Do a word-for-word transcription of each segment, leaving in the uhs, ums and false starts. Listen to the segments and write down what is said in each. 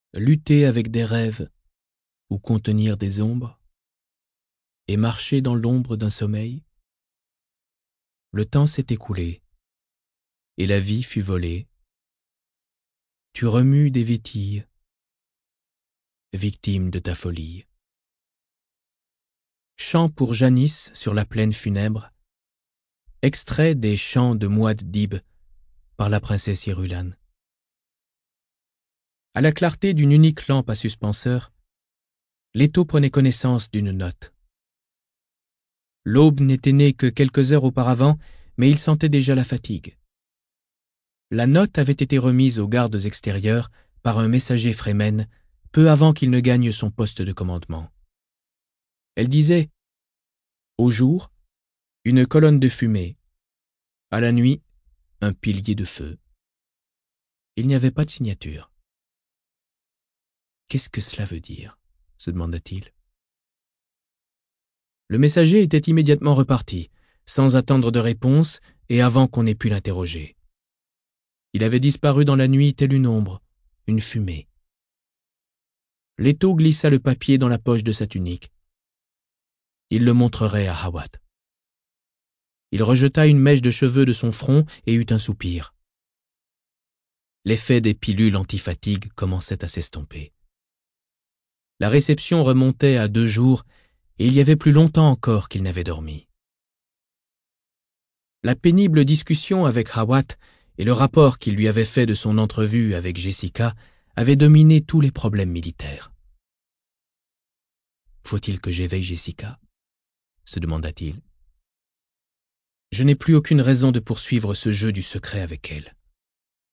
lutter avec des rêves ou contenir des ombres, et marcher dans l'ombre d'un sommeil. Le temps s'est écoulé, et la vie fut volée. Tu remues des vétilles, victime de ta folie. Chant pour Janice sur la plaine funèbre, extrait des chants de Mouaddib par la princesse Irulan. À la clarté d'une unique lampe à suspenseur, Leto prenait connaissance d'une note. L'aube n'était née que quelques heures auparavant, mais il sentait déjà la fatigue. La note avait été remise aux gardes extérieurs par un messager Fremen peu avant qu'il ne gagne son poste de commandement. Elle disait « Au jour, une colonne de fumée. À la nuit, un pilier de feu. » Il n'y avait pas de signature. « Qu'est-ce que cela veut dire ?» se demanda-t-il. Le messager était immédiatement reparti, sans attendre de réponse et avant qu'on ait pu l'interroger. Il avait disparu dans la nuit telle une ombre, une fumée. Leto glissa le papier dans la poche de sa tunique. Il le montrerait à Hawat. Il rejeta une mèche de cheveux de son front et eut un soupir. L'effet des pilules anti-fatigue commençait à s'estomper. La réception remontait à deux jours et il y avait plus longtemps encore qu'il n'avait dormi. La pénible discussion avec Hawat et le rapport qu'il lui avait fait de son entrevue avec Jessica avaient dominé tous les problèmes militaires. « Faut-il que j'éveille Jessica ?» se demanda-t-il. « Je n'ai plus aucune raison de poursuivre ce jeu du secret avec elle. » Non ?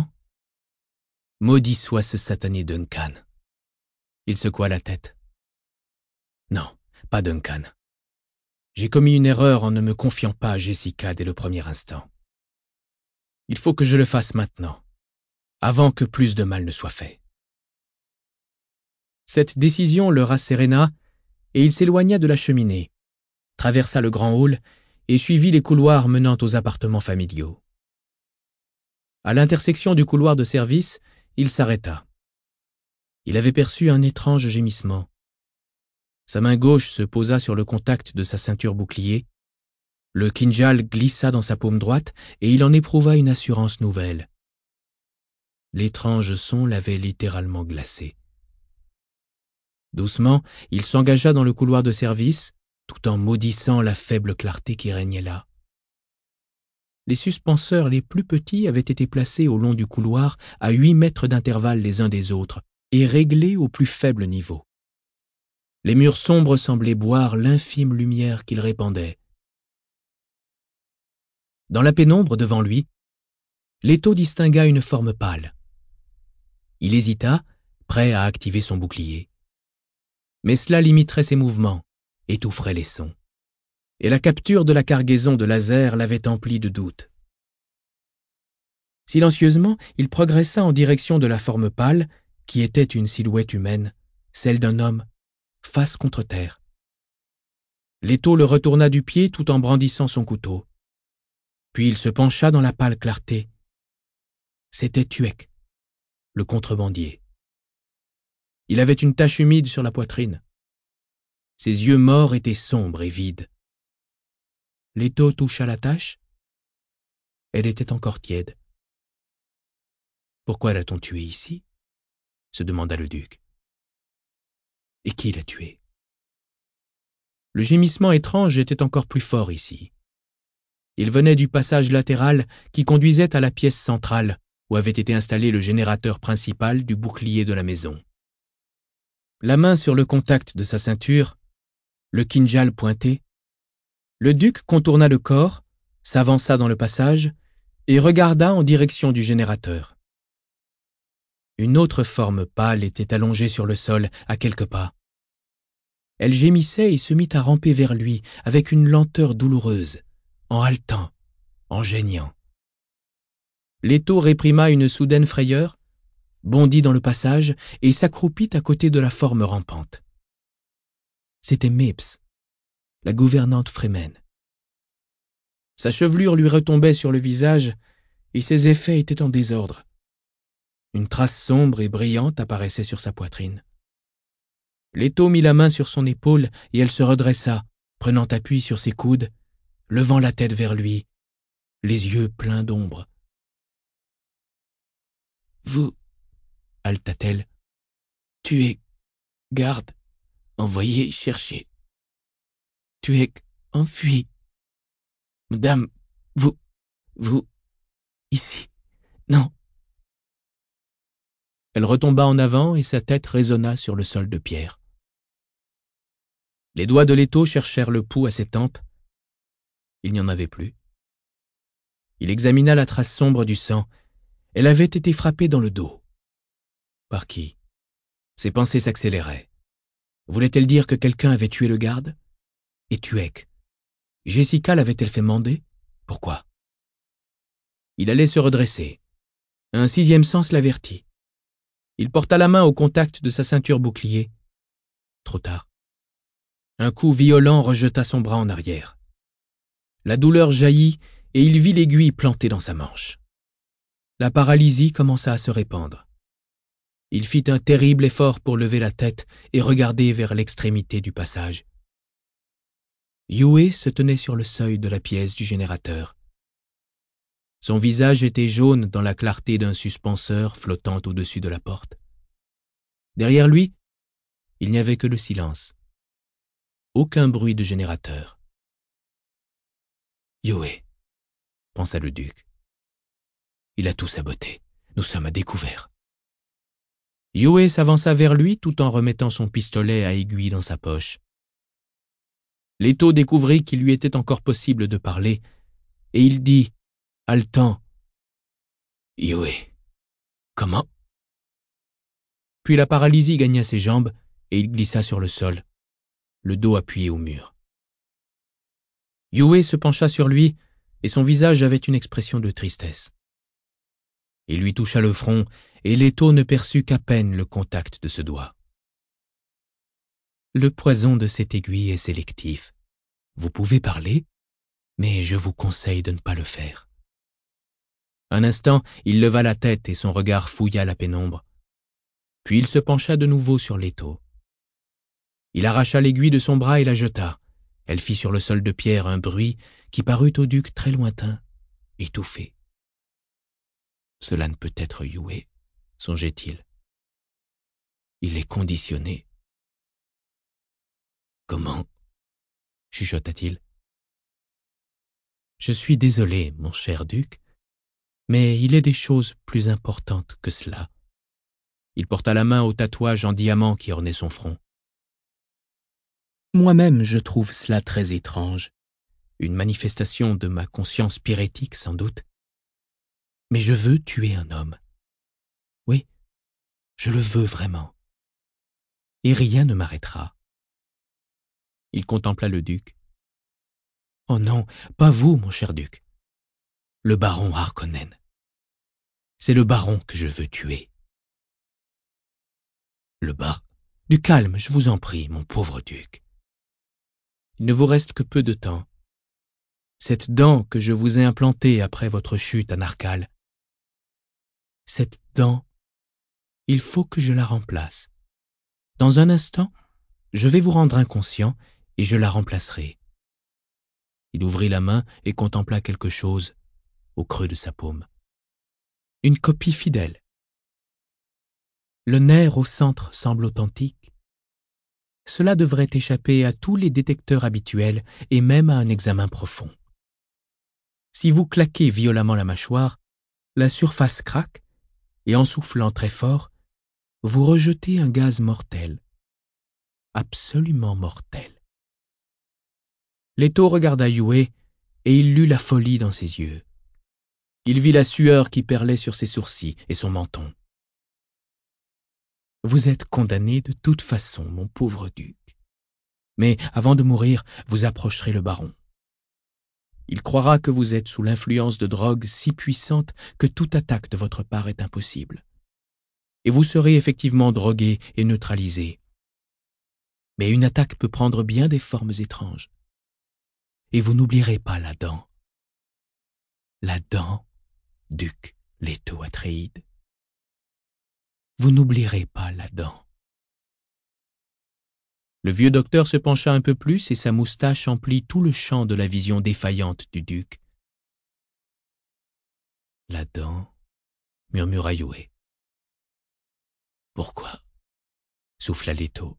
Maudit soit ce satané Duncan. Il secoua la tête. Non, pas Duncan. J'ai commis une erreur en ne me confiant pas à Jessica dès le premier instant. Il faut que je le fasse maintenant, avant que plus de mal ne soit fait. Cette décision le rasséréna et il s'éloigna de la cheminée, traversa le grand hall et suivit les couloirs menant aux appartements familiaux. À l'intersection du couloir de service, il s'arrêta. Il avait perçu un étrange gémissement. Sa main gauche se posa sur le contact de sa ceinture bouclier. Le kinjal glissa dans sa paume droite et il en éprouva une assurance nouvelle. L'étrange son l'avait littéralement glacé. Doucement, il s'engagea dans le couloir de service, tout en maudissant la faible clarté qui régnait là. Les suspenseurs les plus petits avaient été placés au long du couloir à huit mètres d'intervalle les uns des autres et réglés au plus faible niveau. Les murs sombres semblaient boire l'infime lumière qu'ils répandaient. Dans la pénombre devant lui, Leto distingua une forme pâle. Il hésita, prêt à activer son bouclier. Mais cela limiterait ses mouvements, étoufferait les sons. Et la capture de la cargaison de laser l'avait empli de doutes. Silencieusement, il progressa en direction de la forme pâle, qui était une silhouette humaine, celle d'un homme, face contre terre. Leto le retourna du pied tout en brandissant son couteau. Puis il se pencha dans la pâle clarté. C'était Tuek, le contrebandier. Il avait une tache humide sur la poitrine. Ses yeux morts étaient sombres et vides. Leto toucha la tache. Elle était encore tiède. « Pourquoi l'a-t-on tué ici ?» se demanda le duc. « Et qui l'a tué ?» Le gémissement étrange était encore plus fort ici. Il venait du passage latéral qui conduisait à la pièce centrale où avait été installé le générateur principal du bouclier de la maison. La main sur le contact de sa ceinture, le kinjal pointé, le duc contourna le corps, s'avança dans le passage et regarda en direction du générateur. Une autre forme pâle était allongée sur le sol, à quelques pas. Elle gémissait et se mit à ramper vers lui avec une lenteur douloureuse, en haletant, en geignant. Leto réprima une soudaine frayeur, bondit dans le passage et s'accroupit à côté de la forme rampante. C'était Mapes, la gouvernante Fremen. Sa chevelure lui retombait sur le visage et ses effets étaient en désordre. Une trace sombre et brillante apparaissait sur sa poitrine. Leto mit la main sur son épaule et elle se redressa, prenant appui sur ses coudes, levant la tête vers lui, les yeux pleins d'ombre. « Vous, haleta-t-elle, tuez, garde, envoyé chercher. Tuez, enfui. Madame, vous, vous, ici, non. » Elle retomba en avant et sa tête résonna sur le sol de pierre. Les doigts de Leto cherchèrent le pouls à ses tempes. Il n'y en avait plus. Il examina la trace sombre du sang. Elle avait été frappée dans le dos. Par qui? Ses pensées s'accéléraient. Voulait-elle dire que quelqu'un avait tué le garde? Et Tuek? Jessica l'avait-elle fait mander? Pourquoi? Il allait se redresser. Un sixième sens l'avertit. Il porta la main au contact de sa ceinture bouclier. Trop tard. Un coup violent rejeta son bras en arrière. La douleur jaillit et il vit l'aiguille plantée dans sa manche. La paralysie commença à se répandre. Il fit un terrible effort pour lever la tête et regarder vers l'extrémité du passage. Yue se tenait sur le seuil de la pièce du générateur. Son visage était jaune dans la clarté d'un suspenseur flottant au-dessus de la porte. Derrière lui, il n'y avait que le silence. Aucun bruit de générateur. Yue, pensa le duc. Il a tout saboté. Nous sommes à découvert. Yue s'avança vers lui tout en remettant son pistolet à aiguille dans sa poche. Leto découvrit qu'il lui était encore possible de parler, et il dit, haletant, « Yue, comment ?» Puis la paralysie gagna ses jambes, et il glissa sur le sol, le dos appuyé au mur. Yue se pencha sur lui, et son visage avait une expression de tristesse. Il lui toucha le front, et Leto ne perçut qu'à peine le contact de ce doigt. Le poison de cette aiguille est sélectif. Vous pouvez parler, mais je vous conseille de ne pas le faire. Un instant, il leva la tête et son regard fouilla la pénombre. Puis il se pencha de nouveau sur Leto. Il arracha l'aiguille de son bras et la jeta. Elle fit sur le sol de pierre un bruit qui parut au duc très lointain, étouffé. Cela ne peut être Yue, songeait-il. Il est conditionné. Comment? Chuchota-t-il. Je suis désolé, mon cher duc, mais il est des choses plus importantes que cela. Il porta la main au tatouage en diamant qui ornait son front. Moi-même, je trouve cela très étrange, une manifestation de ma conscience pyrétique sans doute. Mais je veux tuer un homme. Oui, je le veux vraiment. Et rien ne m'arrêtera. Il contempla le duc. Oh non, pas vous, mon cher duc. Le baron Harkonnen. C'est le baron que je veux tuer. Le bar. Du calme, je vous en prie, mon pauvre duc. Il ne vous reste que peu de temps. Cette dent que je vous ai implantée après votre chute à Narcal, cette dent, il faut que je la remplace. Dans un instant, je vais vous rendre inconscient et je la remplacerai. Il ouvrit la main et contempla quelque chose au creux de sa paume. Une copie fidèle. Le nerf au centre semble authentique. Cela devrait échapper à tous les détecteurs habituels et même à un examen profond. Si vous claquez violemment la mâchoire, la surface craque et en soufflant très fort, vous rejetez un gaz mortel. Absolument mortel. Leto regarda Yue et il lut la folie dans ses yeux. Il vit la sueur qui perlait sur ses sourcils et son menton. Vous êtes condamné de toute façon, mon pauvre duc. Mais avant de mourir, vous approcherez le baron. Il croira que vous êtes sous l'influence de drogues si puissantes que toute attaque de votre part est impossible. Et vous serez effectivement drogué et neutralisé. Mais une attaque peut prendre bien des formes étranges. Et vous n'oublierez pas la dent. La dent, duc Leto Atréide. vous n'oublierez pas la dent. » Le vieux docteur se pencha un peu plus et sa moustache emplit tout le champ de la vision défaillante du duc. « La dent, » murmura Yue. « Pourquoi ?» souffla Leto.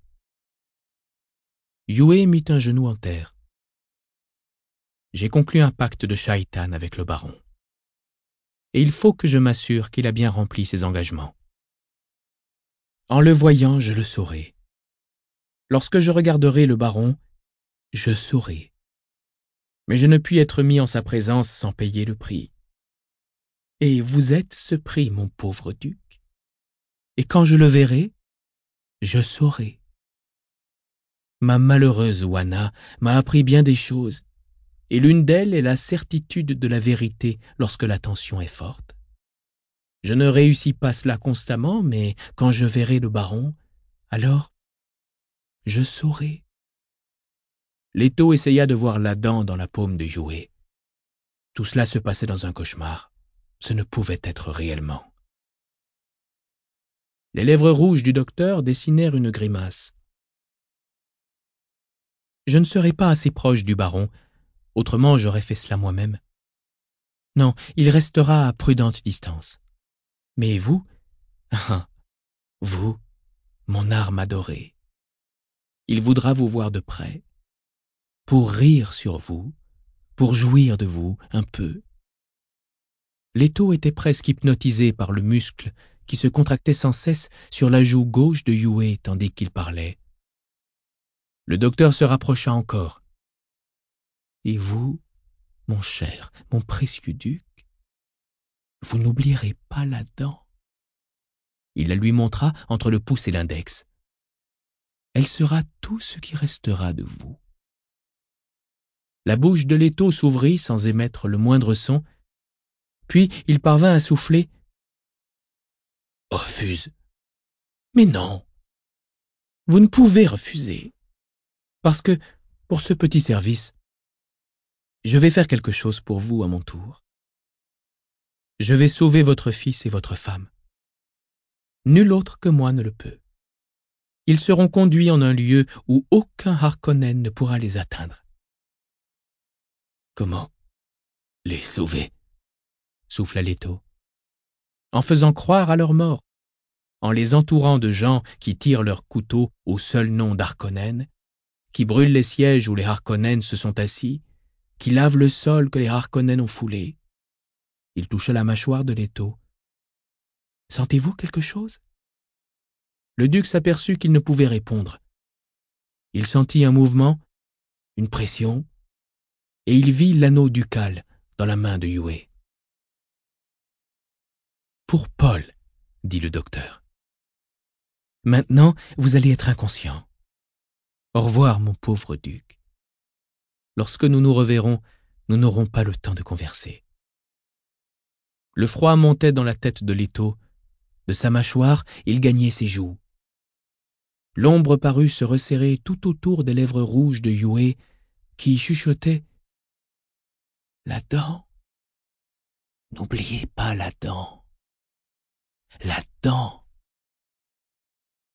Yue mit un genou en terre. « J'ai conclu un pacte de Shaitan avec le baron. Et il faut que je m'assure qu'il a bien rempli ses engagements. En le voyant, je le saurai. Lorsque je regarderai le baron, je saurai. Mais je ne puis être mis en sa présence sans payer le prix. Et vous êtes ce prix, mon pauvre duc. Et quand je le verrai, je saurai. Ma malheureuse Oana m'a appris bien des choses, et l'une d'elles est la certitude de la vérité lorsque la tension est forte. Je ne réussis pas cela constamment, mais quand je verrai le baron, alors je saurai. » Leto essaya de voir la dent dans la paume de Yue. Tout cela se passait dans un cauchemar. Ce ne pouvait être réellement. Les lèvres rouges du docteur dessinèrent une grimace. « Je ne serai pas assez proche du baron, autrement j'aurais fait cela moi-même. Non, il restera à prudente distance. Mais vous, ah, vous, mon arme adorée, il voudra vous voir de près, pour rire sur vous, pour jouir de vous un peu. » Leto était presque hypnotisé par le muscle qui se contractait sans cesse sur la joue gauche de Yue tandis qu'il parlait. Le docteur se rapprocha encore. « Et vous, mon cher, mon précieux duc, vous n'oublierez pas la dent. » Il la lui montra entre le pouce et l'index. « Elle sera tout ce qui restera de vous. » La bouche de Leto s'ouvrit sans émettre le moindre son, puis il parvint à souffler. « Refuse. »« Mais non. Vous ne pouvez refuser. Parce que, pour ce petit service, je vais faire quelque chose pour vous à mon tour. Je vais sauver votre fils et votre femme. Nul autre que moi ne le peut. Ils seront conduits en un lieu où aucun Harkonnen ne pourra les atteindre. » « Comment les sauver ?» souffla Leto. « En faisant croire à leur mort, en les entourant de gens qui tirent leurs couteaux au seul nom d'Harkonnen, qui brûlent les sièges où les Harkonnen se sont assis, qui lavent le sol que les Harkonnen ont foulé. » Il toucha la mâchoire de Leto. « Sentez-vous quelque chose ?» Le duc s'aperçut qu'il ne pouvait répondre. Il sentit un mouvement, une pression, et il vit l'anneau ducal dans la main de Yue. « Pour Paul, » dit le docteur. « Maintenant, vous allez être inconscient. Au revoir, mon pauvre duc. Lorsque nous nous reverrons, nous n'aurons pas le temps de converser. » Le froid montait dans la tête de Leto. De sa mâchoire, il gagnait ses joues. L'ombre parut se resserrer tout autour des lèvres rouges de Yue, qui chuchotait. « La dent. N'oubliez pas la dent. La dent. »